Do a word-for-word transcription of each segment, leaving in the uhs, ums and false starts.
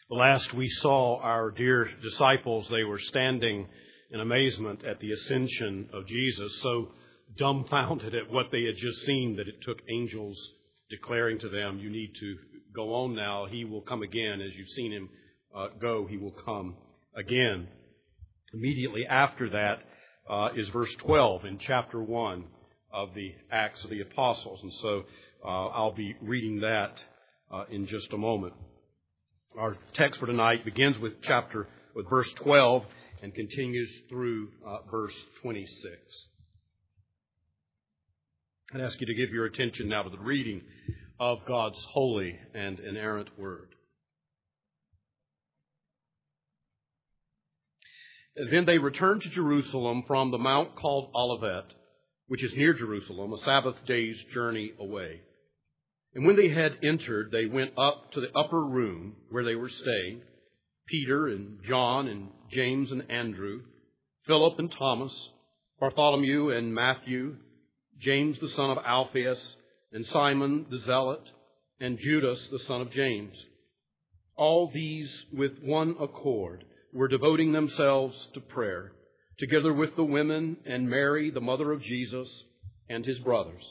Last we saw our dear disciples, they were standing in amazement at the ascension of Jesus, so dumbfounded at what they had just seen that it took angels declaring to them, you need to go on now. He will come again. As you've seen him uh, go, he will come again. Immediately after that uh, is verse twelve in chapter one of the Acts of the Apostles. And so uh, I'll be reading that uh, in just a moment. Our text for tonight begins with chapter, with verse twelve and continues through uh, verse twenty-six. I'd ask you to give your attention now to the reading of God's holy and inerrant word. Then they returned to Jerusalem from the mount called Olivet, which is near Jerusalem, a Sabbath day's journey away. And when they had entered, they went up to the upper room where they were staying, Peter and John and James and Andrew, Philip and Thomas, Bartholomew and Matthew, James the son of Alphaeus, and Simon the Zealot, and Judas the son of James. All these with one accord were devoting themselves to prayer, together with the women and Mary, the mother of Jesus, and his brothers.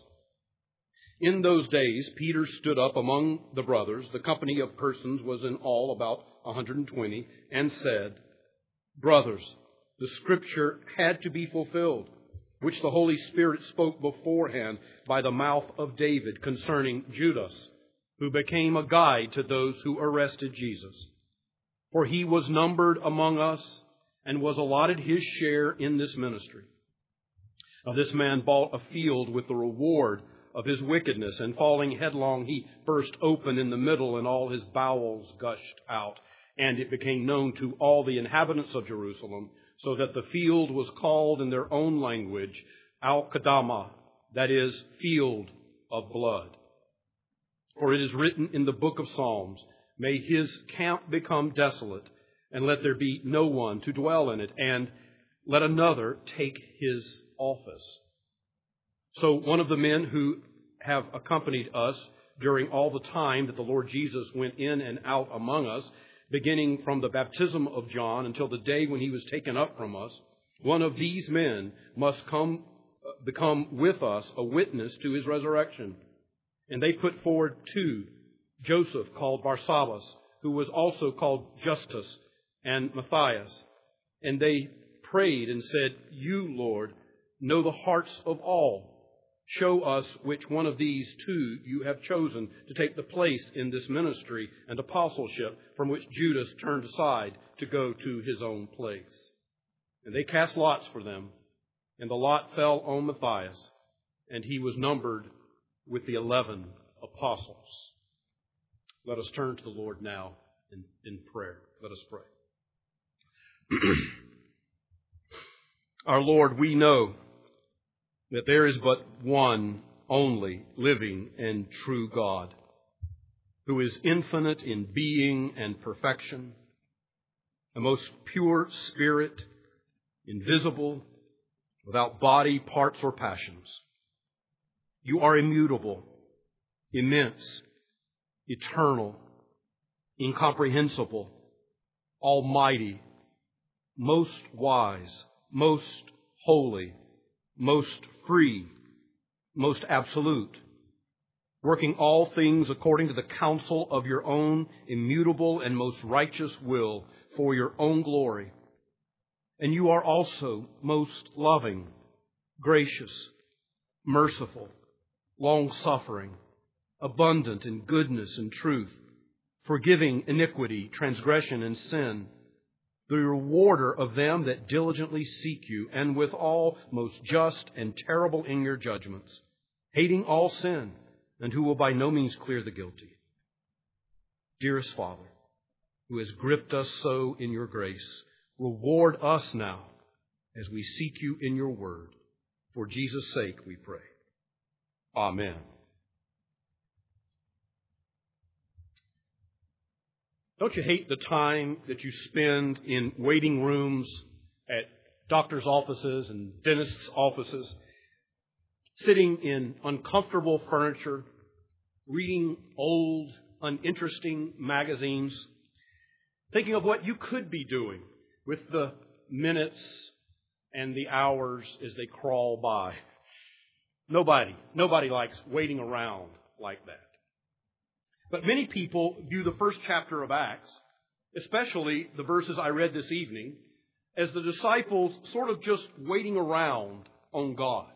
In those days, Peter stood up among the brothers, the company of persons was in all about one hundred twenty, and said, Brothers, the scripture had to be fulfilled, which the Holy Spirit spoke beforehand by the mouth of David concerning Judas, who became a guide to those who arrested Jesus. For he was numbered among us and was allotted his share in this ministry. Now this man bought a field with the reward of his wickedness, and falling headlong, he burst open in the middle, and all his bowels gushed out. And it became known to all the inhabitants of Jerusalem, so that the field was called in their own language, Al-Qadama, that is, field of blood. For it is written in the book of Psalms, May his camp become desolate, and let there be no one to dwell in it, and let another take his office. So one of the men who have accompanied us during all the time that the Lord Jesus went in and out among us, beginning from the baptism of John until the day when he was taken up from us, one of these men must come become with us a witness to his resurrection. And they put forward two, Joseph called Barsabbas, who was also called Justus, and Matthias. And they prayed and said, You, Lord, know the hearts of all. Show us which one of these two you have chosen to take the place in this ministry and apostleship from which Judas turned aside to go to his own place. And they cast lots for them, and the lot fell on Matthias, and he was numbered with the eleven apostles. Let us turn to the Lord now in, in prayer. Let us pray. Our Lord, we know that there is but one only living and true God, who is infinite in being and perfection, a most pure spirit, invisible, without body, parts, or passions. You are immutable, immense, eternal, incomprehensible, almighty, most wise, most holy, most free, most absolute, working all things according to the counsel of your own immutable and most righteous will for your own glory. And you are also most loving, gracious, merciful, long-suffering, abundant in goodness and truth, forgiving iniquity, transgression, and sin, the rewarder of them that diligently seek you, and withal most just and terrible in your judgments, hating all sin, and who will by no means clear the guilty. Dearest Father, who has gripped us so in your grace, reward us now as we seek you in your word. For Jesus' sake we pray. Amen. Don't you hate the time that you spend in waiting rooms at doctors' offices and dentists' offices, sitting in uncomfortable furniture, reading old, uninteresting magazines, thinking of what you could be doing with the minutes and the hours as they crawl by. Nobody, nobody likes waiting around like that. But many people view the first chapter of Acts, especially the verses I read this evening, as the disciples sort of just waiting around on God.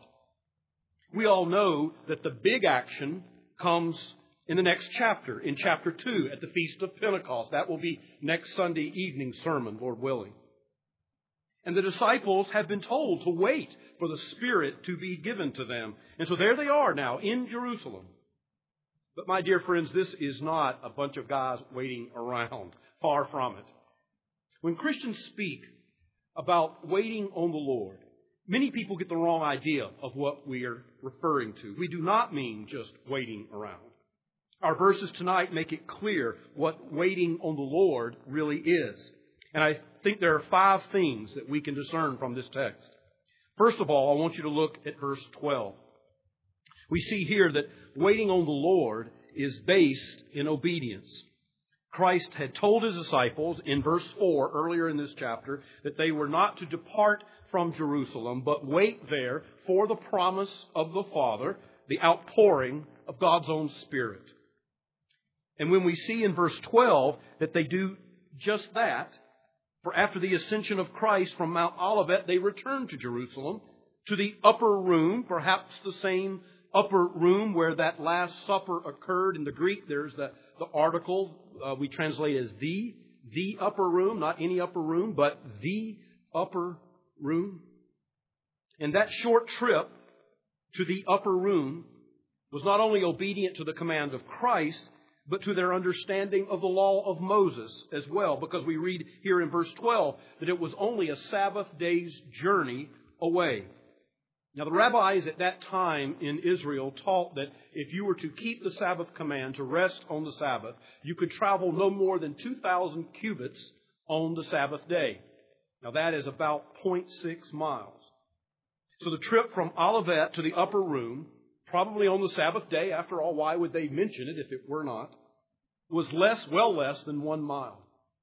We all know that the big action comes in the next chapter, in chapter two, at the Feast of Pentecost. That will be next Sunday evening sermon, Lord willing. And the disciples have been told to wait for the Spirit to be given to them. And so there they are now in Jerusalem. But my dear friends, this is not a bunch of guys waiting around. Far from it. When Christians speak about waiting on the Lord, many people get the wrong idea of what we are referring to. We do not mean just waiting around. Our verses tonight make it clear what waiting on the Lord really is. And I think there are five things that we can discern from this text. First of all, I want you to look at verse twelve. We see here that waiting on the Lord is based in obedience. Christ had told His disciples in verse four, earlier in this chapter, that they were not to depart from Jerusalem, but wait there for the promise of the Father, the outpouring of God's own Spirit. And when we see in verse twelve that they do just that, for after the ascension of Christ from Mount Olivet, they return to Jerusalem, to the upper room, perhaps the same upper room where that Last Supper occurred. In the Greek, there's the, the article uh, we translate as the, the upper room, not any upper room, but the upper room. And that short trip to the upper room was not only obedient to the command of Christ, but to their understanding of the law of Moses as well, because we read here in verse twelve that it was only a Sabbath day's journey away. Now, the rabbis at that time in Israel taught that if you were to keep the Sabbath command to rest on the Sabbath, you could travel no more than two thousand cubits on the Sabbath day. Now, that is about zero point six miles. So the trip from Olivet to the upper room, probably on the Sabbath day, after all, why would they mention it if it were not, was less, well less than one mile.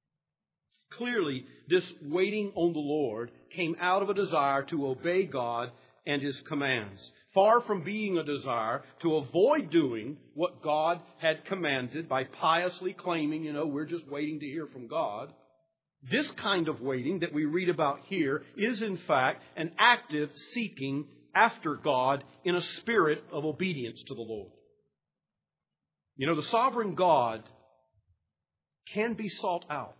Clearly, this waiting on the Lord came out of a desire to obey God and His commands, far from being a desire to avoid doing what God had commanded by piously claiming, you know, we're just waiting to hear from God. This kind of waiting that we read about here is, in fact, an active seeking after God in a spirit of obedience to the Lord. You know, the sovereign God can be sought out.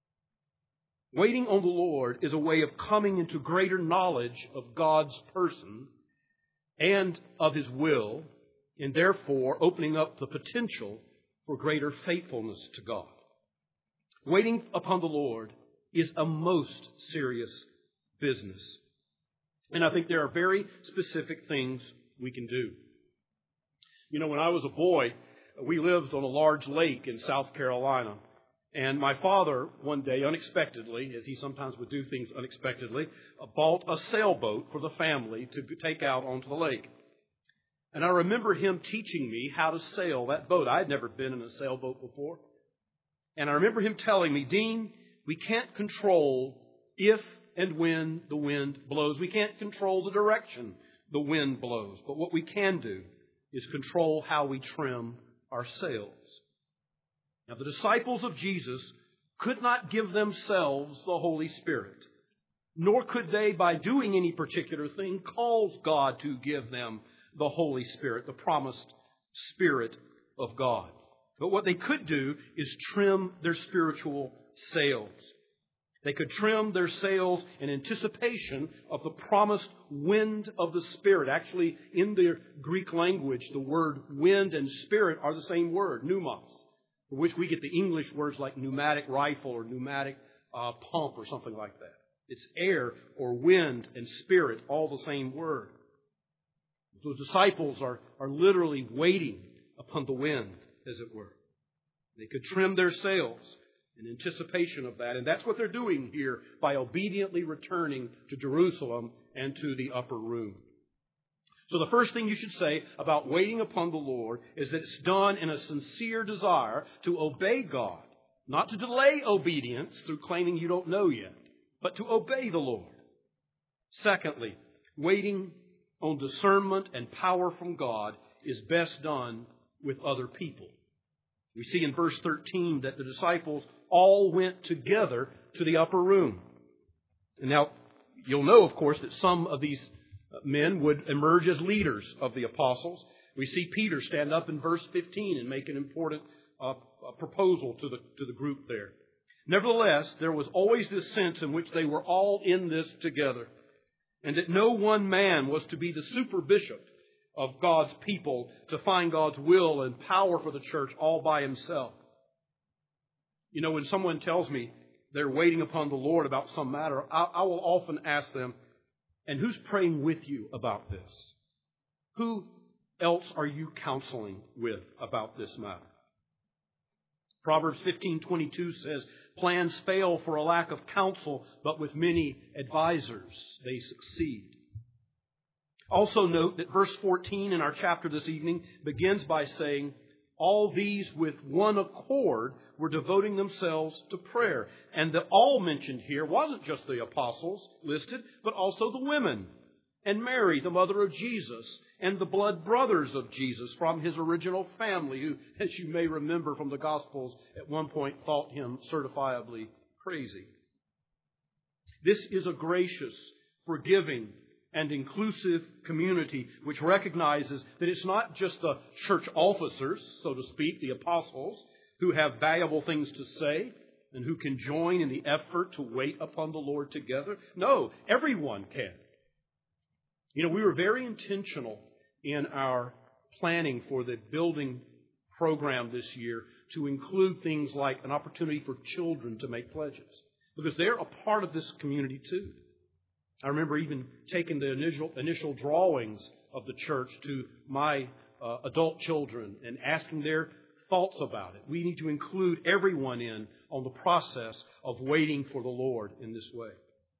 Waiting on the Lord is a way of coming into greater knowledge of God's person and of His will, and therefore opening up the potential for greater faithfulness to God. Waiting upon the Lord is a most serious business. And I think there are very specific things we can do. You know, when I was a boy, we lived on a large lake in South Carolina. And my father, one day, unexpectedly, as he sometimes would do things unexpectedly, bought a sailboat for the family to take out onto the lake. And I remember him teaching me how to sail that boat. I had never been in a sailboat before. And I remember him telling me, Dean, we can't control if and when the wind blows. We can't control the direction the wind blows. But what we can do is control how we trim our sails. Now, the disciples of Jesus could not give themselves the Holy Spirit, nor could they, by doing any particular thing, cause God to give them the Holy Spirit, the promised Spirit of God. But what they could do is trim their spiritual sails. They could trim their sails in anticipation of the promised wind of the Spirit. Actually, in the Greek language, the word wind and spirit are the same word, pneumos, for which we get the English words like pneumatic rifle or pneumatic uh, pump or something like that. It's air or wind and spirit, all the same word. The disciples are, are literally waiting upon the wind, as it were. They could trim their sails in anticipation of that. And that's what they're doing here by obediently returning to Jerusalem and to the upper room. So the first thing you should say about waiting upon the Lord is that it's done in a sincere desire to obey God Not to delay obedience through claiming you don't know yet, but to obey the Lord. Secondly, waiting on discernment and power from God is best done with other people. We see in verse thirteen that the disciples all went together to the upper room. And now, you'll know, of course, that some of these men would emerge as leaders of the apostles. We see Peter stand up in verse fifteen and make an important uh, proposal to the, to the group there. Nevertheless, there was always this sense in which they were all in this together, and that no one man was to be the super bishop of God's people to find God's will and power for the church all by himself. You know, when someone tells me they're waiting upon the Lord about some matter, I, I will often ask them, and who's praying with you about this? Who else are you counseling with about this matter? Proverbs fifteen twenty-two says, plans fail for a lack of counsel, but with many advisors they succeed. Also note that verse fourteen in our chapter this evening begins by saying, all these with one accord were devoting themselves to prayer. And the all mentioned here wasn't just the apostles listed, but also the women, and Mary, the mother of Jesus, and the blood brothers of Jesus from his original family, who, as you may remember from the Gospels, at one point thought him certifiably crazy. This is a gracious, forgiving, and inclusive community which recognizes that it's not just the church officers, so to speak, the apostles, who have valuable things to say and who can join in the effort to wait upon the Lord together. No, everyone can. You know, we were very intentional in our planning for the building program this year to include things like an opportunity for children to make pledges, because they're a part of this community too. I remember even taking the initial initial drawings of the church to my uh, adult children and asking their thoughts about it. We need to include everyone in on the process of waiting for the Lord in this way.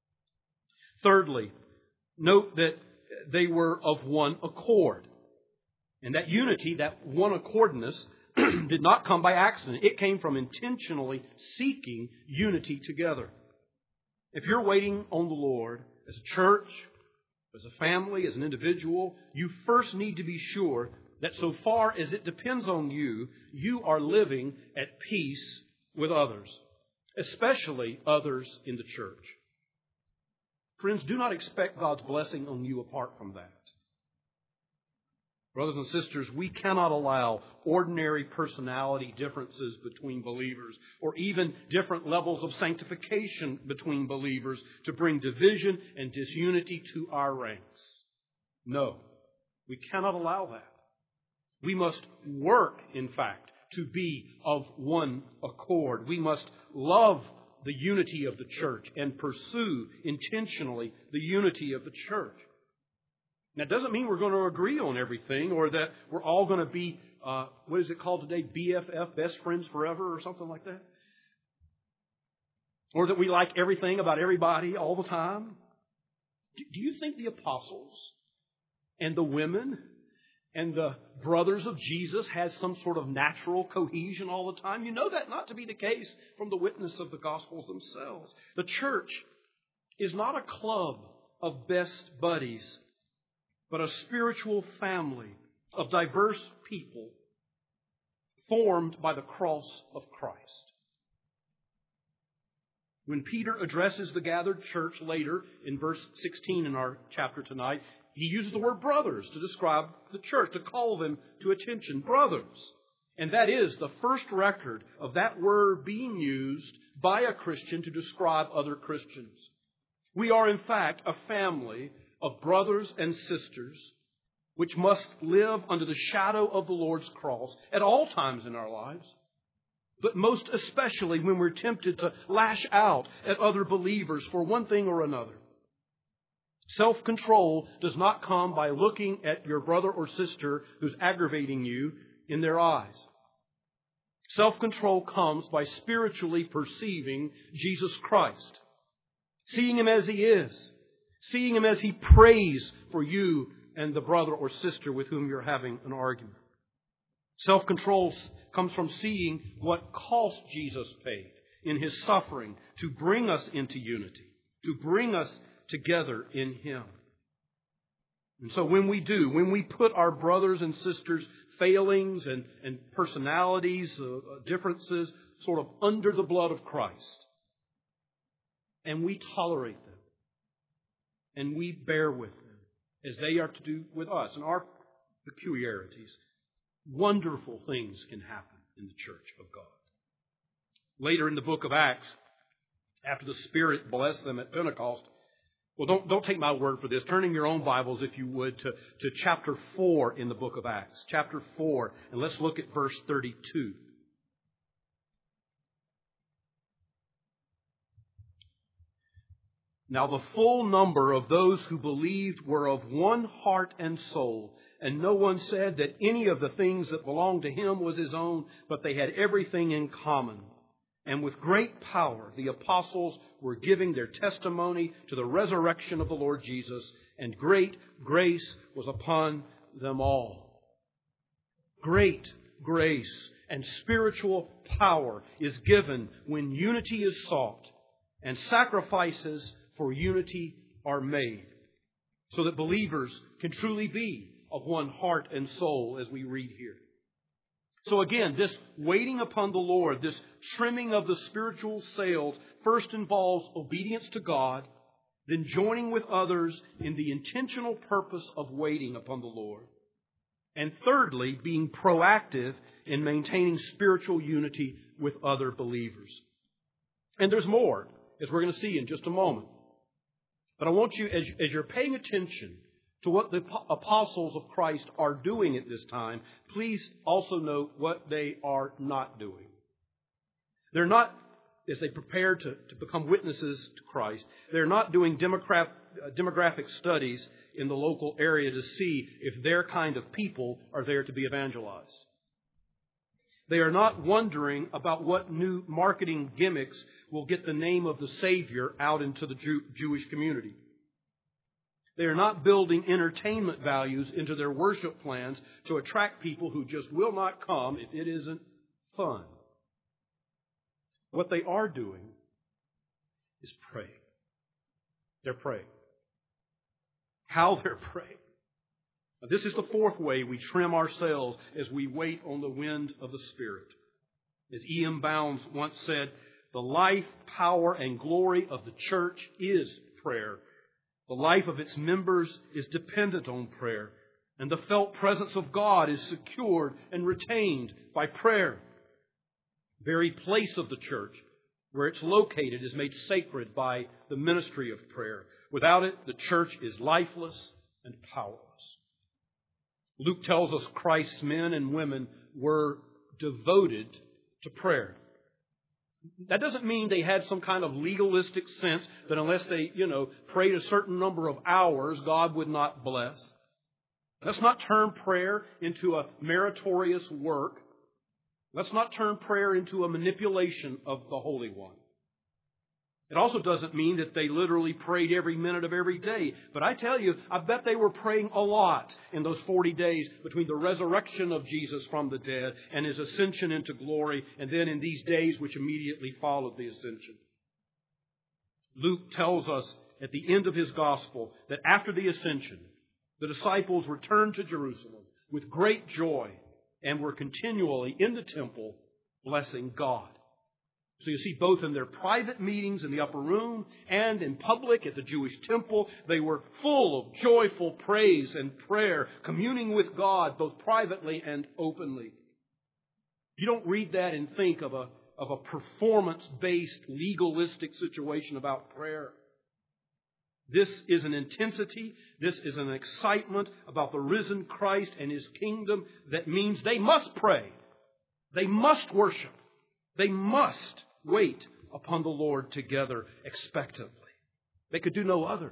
Thirdly, note that they were of one accord. And that unity, that one accordness, did not come by accident. It came from intentionally seeking unity together. If you're waiting on the Lord as a church, as a family, as an individual, you first need to be sure that so far as it depends on you, you are living at peace with others, especially others in the church. Friends, do not expect God's blessing on you apart from that. Brothers and sisters, we cannot allow ordinary personality differences between believers or even different levels of sanctification between believers to bring division and disunity to our ranks. No, we cannot allow that. We must work, in fact, to be of one accord. We must love the unity of the church and pursue intentionally the unity of the church. Now, it doesn't mean we're going to agree on everything or that we're all going to be, uh, what is it called today, B F F, best friends forever or something like that? Or that we like everything about everybody all the time. Do you think the apostles and the women and the brothers of Jesus had some sort of natural cohesion all the time? You know that not to be the case from the witness of the Gospels themselves. The church is not a club of best buddies, but a spiritual family of diverse people formed by the cross of Christ. When Peter addresses the gathered church later in verse sixteen in our chapter tonight, he uses the word brothers to describe the church, to call them to attention, brothers. And that is the first record of that word being used by a Christian to describe other Christians. We are, in fact, a family of brothers and sisters which must live under the shadow of the Lord's cross at all times in our lives, but most especially when we're tempted to lash out at other believers for one thing or another. Self-control does not come by looking at your brother or sister who's aggravating you in their eyes. Self-control comes by spiritually perceiving Jesus Christ, seeing Him as He is, seeing Him as He prays for you and the brother or sister with whom you're having an argument. Self-control comes from seeing what cost Jesus paid in His suffering to bring us into unity, to bring us together in Him. And so when we do, when we put our brothers and sisters' failings and, and personalities, uh, differences, sort of under the blood of Christ, and we tolerate them, and we bear with them, as they are to do with us, and our peculiarities, wonderful things can happen in the church of God. Later in the book of Acts, after the Spirit blessed them at Pentecost, well, don't, don't take my word for this. Turn in your own Bibles, if you would, to, to chapter four in the book of Acts. Chapter four, and let's look at verse thirty-two. Now the full number of those who believed were of one heart and soul, and no one said that any of the things that belonged to him was his own, but they had everything in common. And with great power the apostles were giving their testimony to the resurrection of the Lord Jesus, and great grace was upon them all. Great grace and spiritual power is given when unity is sought and sacrifices for unity are made, so that believers can truly be of one heart and soul, as we read here. So again, this waiting upon the Lord, this trimming of the spiritual sails, first involves obedience to God, then joining with others in the intentional purpose of waiting upon the Lord, and thirdly, being proactive in maintaining spiritual unity with other believers. And there's more, as we're going to see in just a moment. But I want you, as, as you're paying attention to what the apostles of Christ are doing at this time, please also note what they are not doing. They're not, as they prepare to, to become witnesses to Christ, they're not doing demographic, uh, demographic studies in the local area to see if their kind of people are there to be evangelized. They are not wondering about what new marketing gimmicks will get the name of the Savior out into the Jew, Jewish community. They are not building entertainment values into their worship plans to attract people who just will not come if it isn't fun. What they are doing is praying. They're praying. How they're praying. Now, this is the fourth way we trim ourselves as we wait on the wind of the Spirit. As E M Bounds once said, the life, power, and glory of the church is prayer. The life of its members is dependent on prayer, and the felt presence of God is secured and retained by prayer. The very place of the church, where it's located, is made sacred by the ministry of prayer. Without it, the church is lifeless and powerless. Luke tells us Christ's men and women were devoted to prayer. That doesn't mean they had some kind of legalistic sense that unless they, you know, prayed a certain number of hours, God would not bless. Let's not turn prayer into a meritorious work. Let's not turn prayer into a manipulation of the Holy One. It also doesn't mean that they literally prayed every minute of every day. But I tell you, I bet they were praying a lot in those forty days between the resurrection of Jesus from the dead and His ascension into glory, and then in these days which immediately followed the ascension. Luke tells us at the end of his gospel that after the ascension, the disciples returned to Jerusalem with great joy and were continually in the temple blessing God. So you see, both in their private meetings in the upper room and in public at the Jewish temple, they were full of joyful praise and prayer, communing with God both privately and openly. You don't read that and think of a, of a performance-based, legalistic situation about prayer. This is an intensity, this is an excitement about the risen Christ and His kingdom that means they must pray. They must worship. They must wait upon the Lord together expectantly. They could do no other.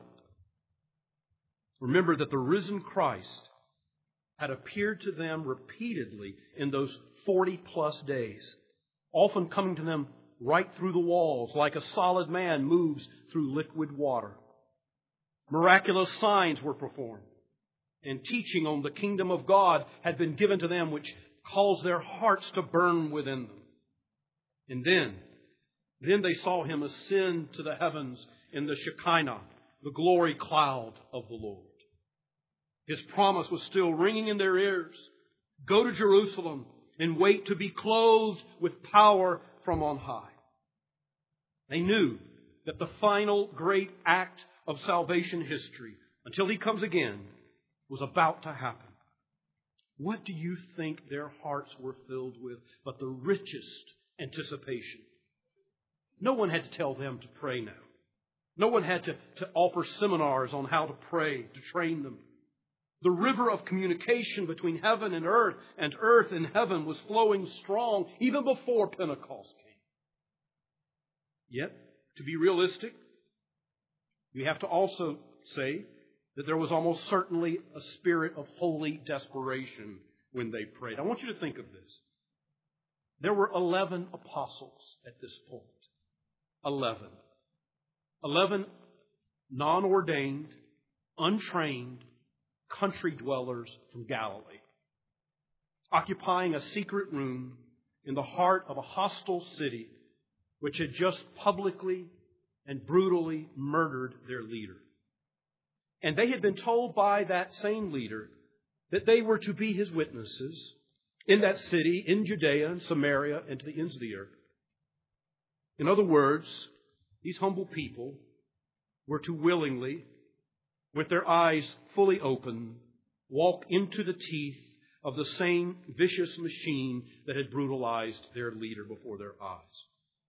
Remember that the risen Christ had appeared to them repeatedly in those forty plus days, often coming to them right through the walls like a solid man moves through liquid water. Miraculous signs were performed, and teaching on the kingdom of God had been given to them which caused their hearts to burn within them. And then, then they saw Him ascend to the heavens in the Shekinah, the glory cloud of the Lord. His promise was still ringing in their ears. Go to Jerusalem and wait to be clothed with power from on high. They knew that the final great act of salvation history, until He comes again, was about to happen. What do you think their hearts were filled with but the richest anticipation? No one had to tell them to pray now. No one had to, to offer seminars on how to pray, to train them. The river of communication between heaven and earth and earth and heaven was flowing strong even before Pentecost came. Yet, to be realistic, we have to also say that there was almost certainly a spirit of holy desperation when they prayed. I want you to think of this. There were eleven apostles at this point. Eleven. Eleven non-ordained, untrained country dwellers from Galilee, occupying a secret room in the heart of a hostile city which had just publicly and brutally murdered their leader. And they had been told by that same leader that they were to be his witnesses in that city, in Judea and Samaria, and to the ends of the earth. In other words, these humble people were to willingly, with their eyes fully open, walk into the teeth of the same vicious machine that had brutalized their leader before their eyes.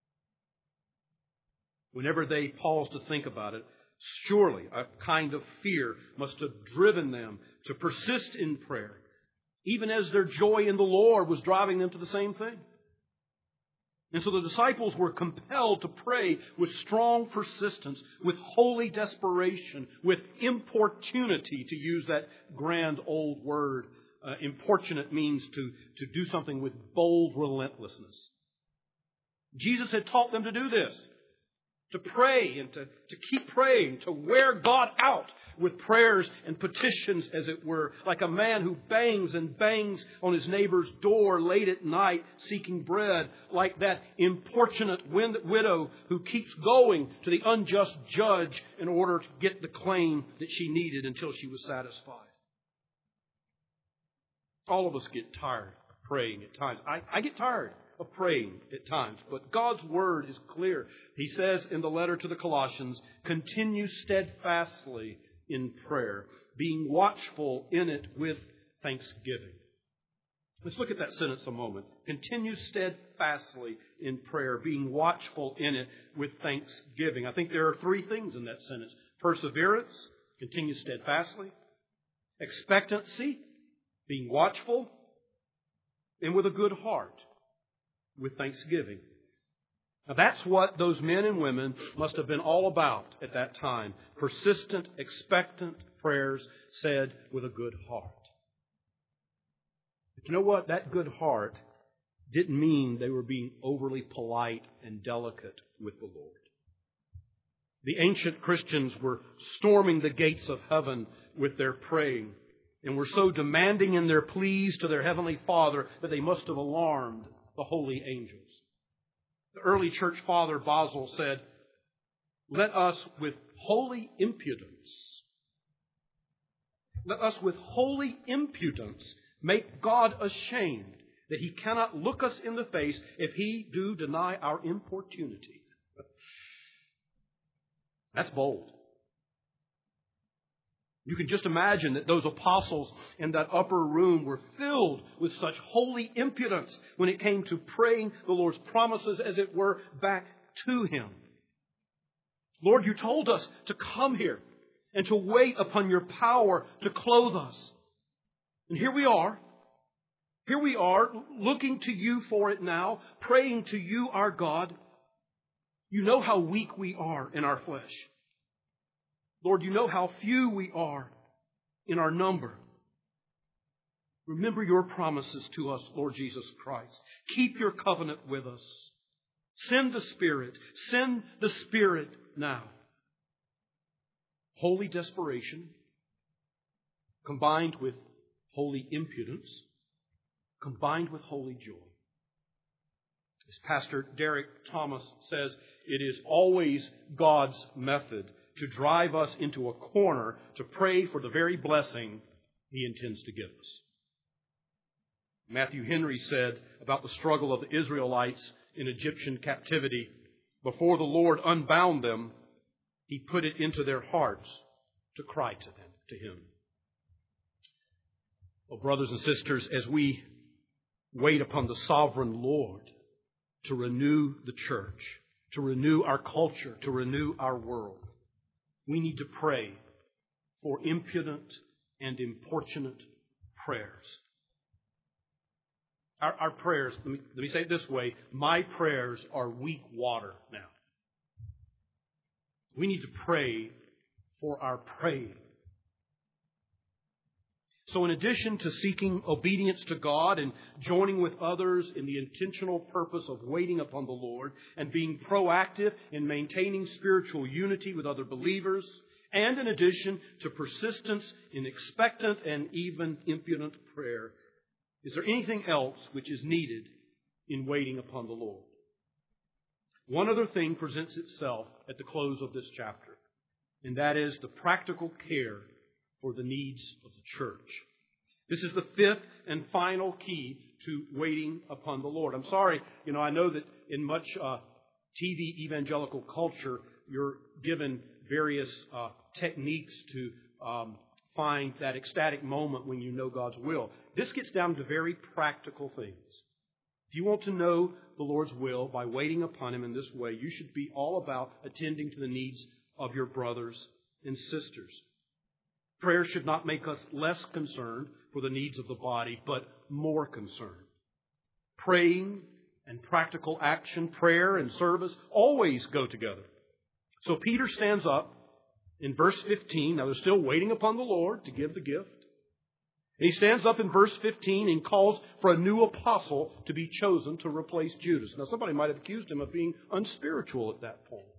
Whenever they paused to think about it, surely a kind of fear must have driven them to persist in prayer, even as their joy in the Lord was driving them to the same thing. And so the disciples were compelled to pray with strong persistence, with holy desperation, with importunity, to use that grand old word. Uh, importunate means to, to do something with bold relentlessness. Jesus had taught them to do this, to pray and to, to keep praying, to wear God out with prayers and petitions, as it were, like a man who bangs and bangs on his neighbor's door late at night seeking bread, like that importunate widow who keeps going to the unjust judge in order to get the claim that she needed until she was satisfied. All of us get tired of praying at times. I, I get tired of praying at times, but God's Word is clear. He says in the letter to the Colossians, continue steadfastly in prayer, being watchful in it with thanksgiving. Let's look at that sentence a moment. Continue steadfastly in prayer, being watchful in it with thanksgiving. I think there are three things in that sentence. Perseverance, continue steadfastly. Expectancy, being watchful. And with a good heart, with thanksgiving. Now that's what those men and women must have been all about at that time. Persistent, expectant prayers said with a good heart. But you know what? That good heart didn't mean they were being overly polite and delicate with the Lord. The ancient Christians were storming the gates of heaven with their praying, and were so demanding in their pleas to their Heavenly Father that they must have alarmed the holy angels. The early church father Basil said, let us with holy impudence, let us with holy impudence make God ashamed that He cannot look us in the face if He do deny our importunity. That's bold. You can just imagine that those apostles in that upper room were filled with such holy impudence when it came to praying the Lord's promises, as it were, back to Him. Lord, you told us to come here and to wait upon your power to clothe us. And here we are. Here we are, looking to you for it now, praying to you, our God. You know how weak we are in our flesh. Lord, you know how few we are in our number. Remember your promises to us, Lord Jesus Christ. Keep your covenant with us. Send the Spirit. Send the Spirit now. Holy desperation combined with holy impudence combined with holy joy. As Pastor Derek Thomas says, it is always God's method to drive us into a corner to pray for the very blessing He intends to give us. Matthew Henry said about the struggle of the Israelites in Egyptian captivity, before the Lord unbound them, He put it into their hearts to cry to them, to Him. Oh, brothers and sisters, as we wait upon the sovereign Lord to renew the church, to renew our culture, to renew our world, we need to pray for impudent and importunate prayers. Our, our prayers, let me, let me say it this way, my prayers are weak water now. We need to pray for our praying. So in addition to seeking obedience to God and joining with others in the intentional purpose of waiting upon the Lord and being proactive in maintaining spiritual unity with other believers, and in addition to persistence in expectant and even impudent prayer, is there anything else which is needed in waiting upon the Lord? One other thing presents itself at the close of this chapter, and that is the practical care for the needs of the church. This is the fifth and final key to waiting upon the Lord. I'm sorry, you know, I know that in much uh, T V evangelical culture, you're given various uh, techniques to um, find that ecstatic moment when you know God's will. This gets down to very practical things. If you want to know the Lord's will by waiting upon Him in this way, you should be all about attending to the needs of your brothers and sisters. Prayer should not make us less concerned for the needs of the body, but more concerned. Praying and practical action, prayer and service, always go together. So Peter stands up in verse fifteen. Now they're still waiting upon the Lord to give the gift. And he stands up in verse fifteen and calls for a new apostle to be chosen to replace Judas. Now somebody might have accused him of being unspiritual at that point.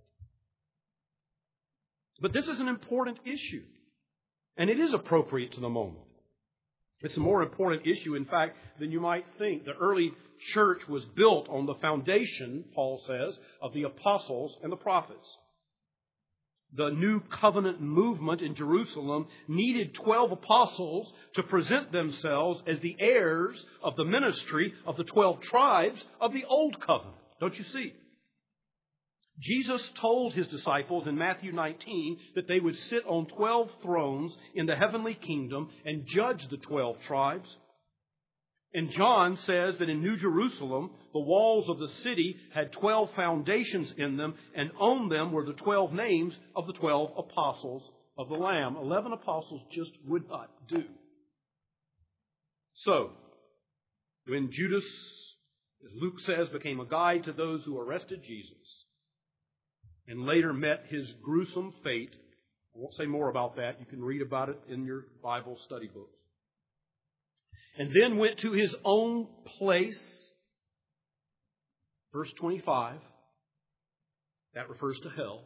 But this is an important issue. And it is appropriate to the moment. It's a more important issue, in fact, than you might think. The early church was built on the foundation, Paul says, of the apostles and the prophets. The new covenant movement in Jerusalem needed twelve apostles to present themselves as the heirs of the ministry of the twelve tribes of the old covenant. Don't you see? Jesus told His disciples in Matthew nineteen that they would sit on twelve thrones in the heavenly kingdom and judge the twelve tribes. And John says that in New Jerusalem, the walls of the city had twelve foundations in them, and on them were the twelve names of the twelve apostles of the Lamb. Eleven apostles just would not do. So, when Judas, as Luke says, became a guide to those who arrested Jesus, and later met his gruesome fate. I won't say more about that. You can read about it in your Bible study books. And then went to his own place. Verse twenty-five. That refers to hell.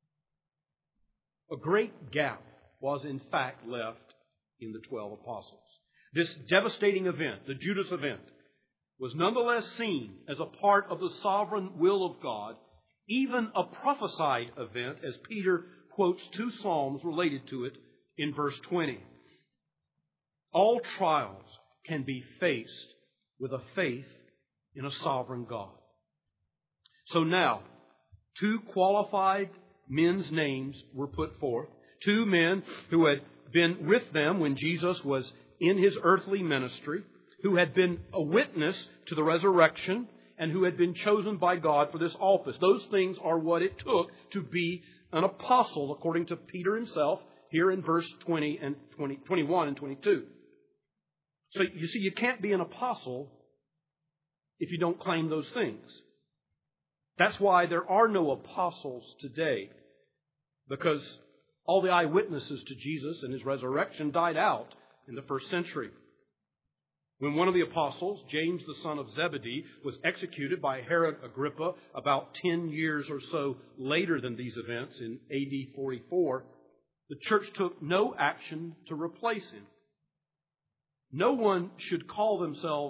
A great gap was in fact left in the twelve apostles. This devastating event, the Judas event, was nonetheless seen as a part of the sovereign will of God, even a prophesied event, as Peter quotes two psalms related to it in verse twenty. All trials can be faced with a faith in a sovereign God. So now, two qualified men's names were put forth. Two men who had been with them when Jesus was in His earthly ministry, who had been a witness to the resurrection, and who had been chosen by God for this office. Those things are what it took to be an apostle, according to Peter himself, here in verse twenty and twenty, twenty-one and twenty-two. So you see, you can't be an apostle if you don't claim those things. That's why there are no apostles today, because all the eyewitnesses to Jesus and His resurrection died out in the first century. When one of the apostles, James the son of Zebedee, was executed by Herod Agrippa about ten years or so later than these events in A D forty-four, the church took no action to replace him. No one should call themselves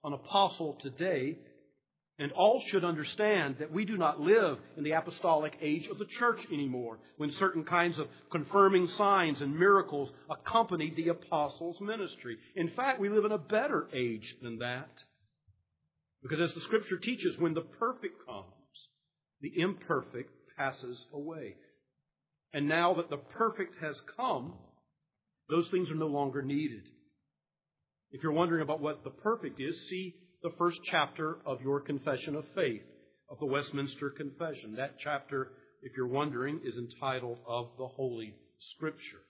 an apostle today, and all should understand that we do not live in the apostolic age of the church anymore, when certain kinds of confirming signs and miracles accompanied the apostles' ministry. In fact, we live in a better age than that. Because as the Scripture teaches, when the perfect comes, the imperfect passes away. And now that the perfect has come, those things are no longer needed. If you're wondering about what the perfect is, see the first chapter of your Confession of Faith, of the Westminster Confession. That chapter, if you're wondering, is entitled Of the Holy Scripture.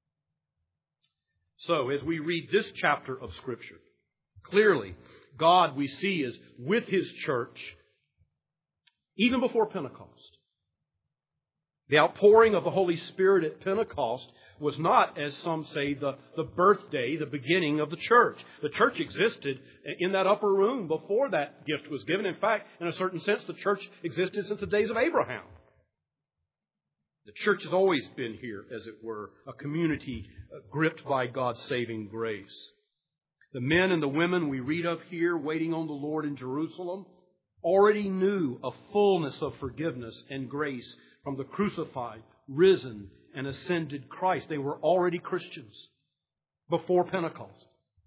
So, as we read this chapter of Scripture, clearly, God, we see, is with His church even before Pentecost. The outpouring of the Holy Spirit at Pentecost was not, as some say, the, the birthday, the beginning of the church. The church existed in that upper room before that gift was given. In fact, in a certain sense, the church existed since the days of Abraham. The church has always been here, as it were, a community gripped by God's saving grace. The men and the women we read of here waiting on the Lord in Jerusalem already knew a fullness of forgiveness and grace from the crucified, risen, and ascended Christ. They were already Christians before Pentecost.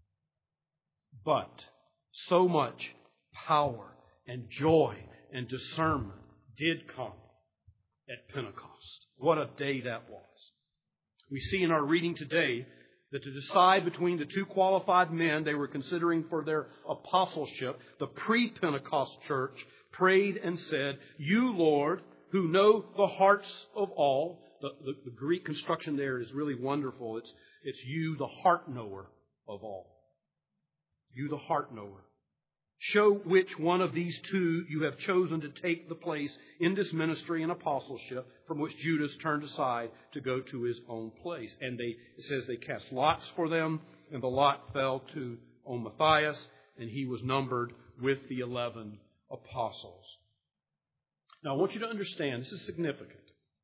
But so much power and joy and discernment did come at Pentecost. What a day that was. We see in our reading today that to decide between the two qualified men they were considering for their apostleship, the pre-Pentecost church prayed and said, "You, Lord, who know the hearts of all." The, the, the Greek construction there is really wonderful. It's, it's you, the heart knower of all. You, the heart knower. Show which one of these two you have chosen to take the place in this ministry and apostleship from which Judas turned aside to go to his own place. And they, it says they cast lots for them, and the lot fell to on Matthias, and he was numbered with the eleven apostles. Now, I want you to understand, this is significant.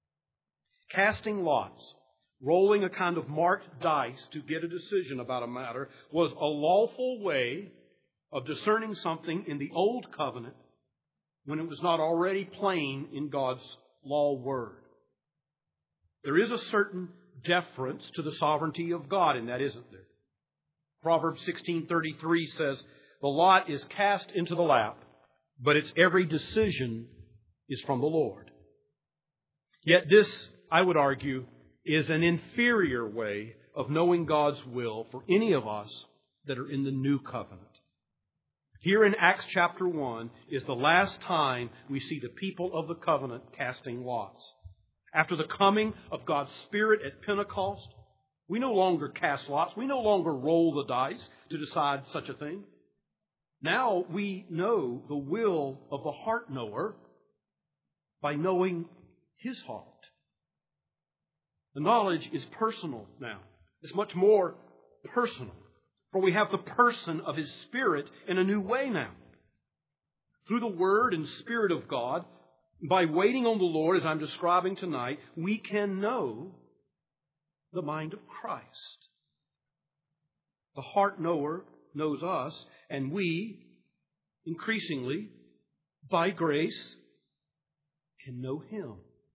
Casting lots, rolling a kind of marked dice to get a decision about a matter, was a lawful way of discerning something in the Old Covenant when it was not already plain in God's law word. There is a certain deference to the sovereignty of God in that, isn't there? Proverbs sixteen thirty-three says, "The lot is cast into the lap, but its every decision is from the Lord." Yet this, I would argue, is an inferior way of knowing God's will for any of us that are in the new covenant. Here in Acts chapter one is the last time we see the people of the covenant casting lots. After the coming of God's Spirit at Pentecost, we no longer cast lots. We no longer roll the dice to decide such a thing. Now we know the will of the heart knower by knowing His heart. The knowledge is personal now. It's much more personal. For we have the person of His Spirit in a new way now. Through the Word and Spirit of God, by waiting on the Lord, as I'm describing tonight, we can know the mind of Christ. The heart knower knows us, and we, increasingly, by grace, can know Him.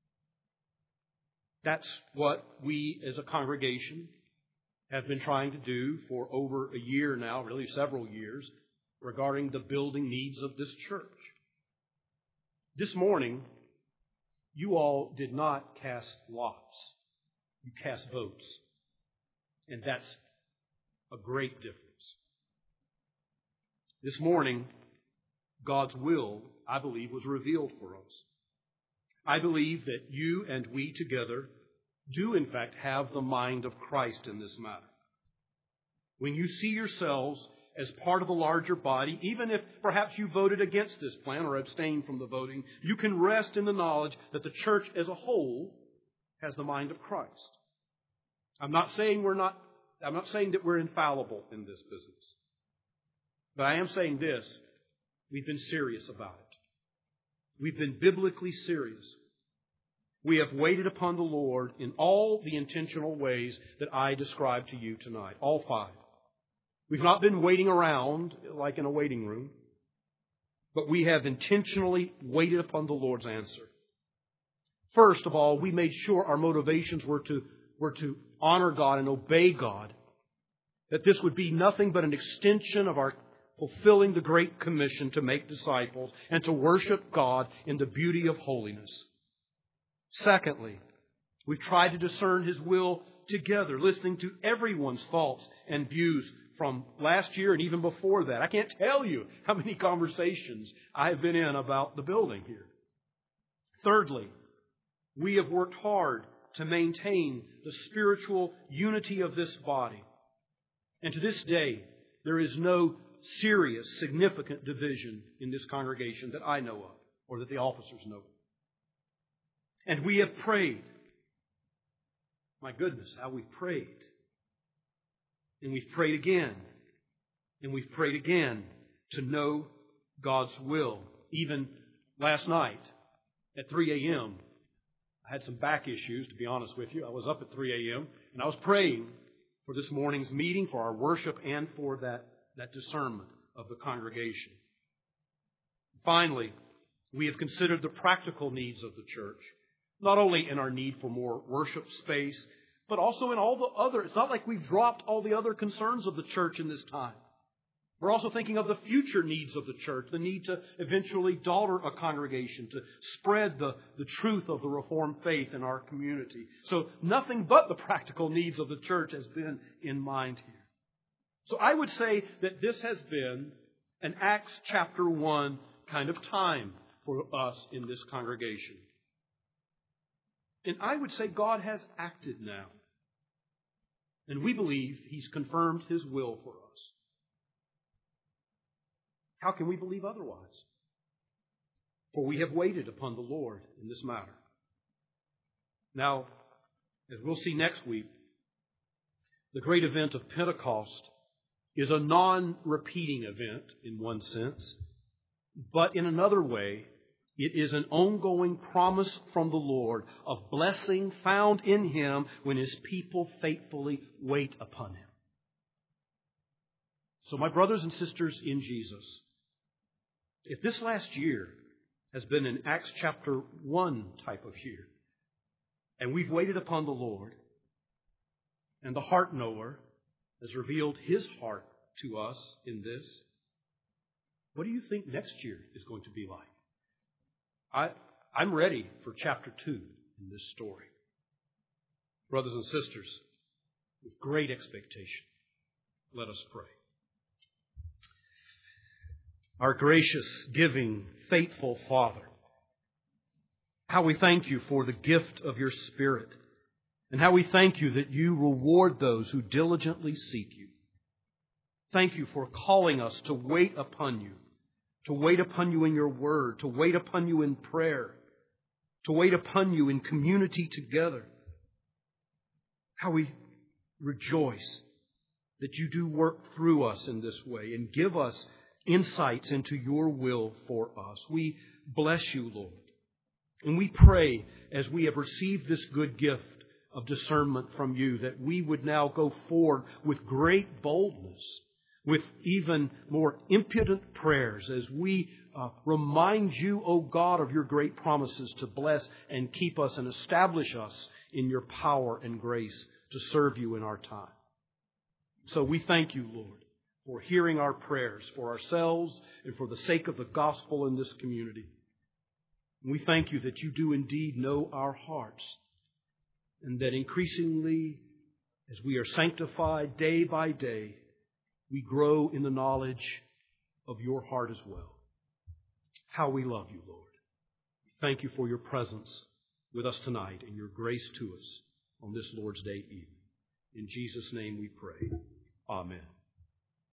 That's what we as a congregation have been trying to do for over a year now, really several years, regarding the building needs of this church. This morning, you all did not cast lots. You cast votes. And that's a great difference. This morning, God's will, I believe, was revealed for us. I believe that you and we together do, in fact, have the mind of Christ in this matter. When you see yourselves as part of a larger body, even if perhaps you voted against this plan or abstained from the voting, you can rest in the knowledge that the church as a whole has the mind of Christ. I'm not saying we're not, I'm not saying that we're infallible in this business. But I am saying this, we've been serious about it. We've been biblically serious. We have waited upon the Lord in all the intentional ways that I described to you tonight, all five. We've not been waiting around like in a waiting room, but we have intentionally waited upon the Lord's answer. First of all, we made sure our motivations were to, were to honor God and obey God, that this would be nothing but an extension of our fulfilling the Great Commission to make disciples and to worship God in the beauty of holiness. Secondly, we've tried to discern His will together, listening to everyone's thoughts and views from last year and even before that. I can't tell you how many conversations I have been in about the building here. Thirdly, we have worked hard to maintain the spiritual unity of this body. And to this day, there is no serious, significant division in this congregation that I know of, or that the officers know of. And we have prayed. My goodness, how we've prayed. And we've prayed again. And we've prayed again to know God's will. Even last night at three a.m., I had some back issues, to be honest with you. I was up at three a.m. and I was praying for this morning's meeting, for our worship, and for that, that discernment of the congregation. Finally, we have considered the practical needs of the church, not only in our need for more worship space, but also in all the other. It's not like we've dropped all the other concerns of the church in this time. We're also thinking of the future needs of the church, the need to eventually daughter a congregation, to spread the, the truth of the Reformed faith in our community. So nothing but the practical needs of the church has been in mind here. So I would say that this has been an Acts chapter one kind of time for us in this congregation. And I would say God has acted now. And we believe He's confirmed His will for us. How can we believe otherwise? For we have waited upon the Lord in this matter. Now, as we'll see next week, the great event of Pentecost is a non-repeating event in one sense, but in another way, it is an ongoing promise from the Lord of blessing found in Him when His people faithfully wait upon Him. So, my brothers and sisters in Jesus, if this last year has been an Acts chapter one type of year, and we've waited upon the Lord, and the heart knower has revealed His heart to us in this, what do you think next year is going to be like? I, I'm ready for chapter two in this story. Brothers and sisters, with great expectation, let us pray. Our gracious, giving, faithful Father, how we thank You for the gift of Your Spirit, and how we thank You that You reward those who diligently seek You. Thank You for calling us to wait upon You, to wait upon You in Your Word, to wait upon You in prayer, to wait upon You in community together. How we rejoice that You do work through us in this way and give us insights into Your will for us. We bless You, Lord. And we pray, as we have received this good gift of discernment from You, that we would now go forward with great boldness, with even more impudent prayers, as we uh, remind You, O God, of Your great promises to bless and keep us and establish us in Your power and grace to serve You in our time. So we thank You, Lord, for hearing our prayers for ourselves and for the sake of the gospel in this community. And we thank You that You do indeed know our hearts, and that increasingly, as we are sanctified day by day, we grow in the knowledge of Your heart as well. How we love You, Lord. Thank You for Your presence with us tonight and Your grace to us on this Lord's Day evening. In Jesus' name we pray. Amen.